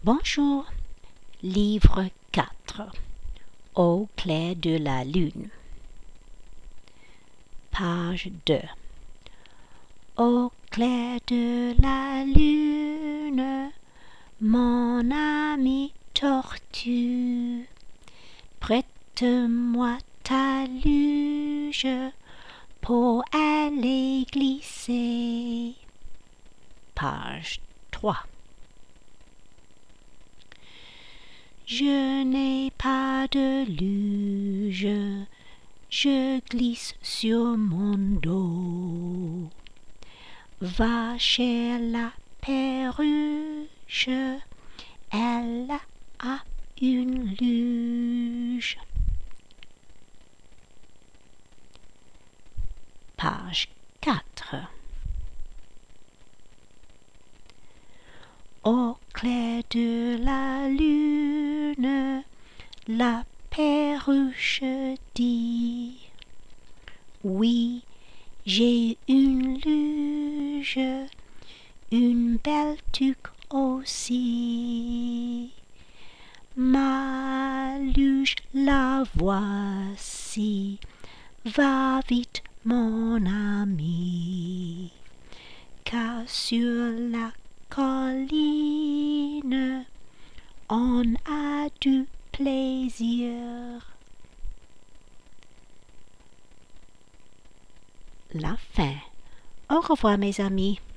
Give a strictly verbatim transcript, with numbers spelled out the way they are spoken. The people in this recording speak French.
Bonjour, livre quatre. Au clair de la lune. Page deux. Au clair de la lune, mon ami tortue, prête-moi ta luge pour aller glisser. Page trois. Je n'ai pas de luge, je glisse sur mon dos. Va chez la perruche, elle a une luge. Page quatre. Au clair de la lune, la perruche dit: oui, j'ai une luge, une belle tuque aussi. Ma luge, la voici, va vite mon ami, car sur la colline, on a du plaisir. La fin. Au revoir mes amis.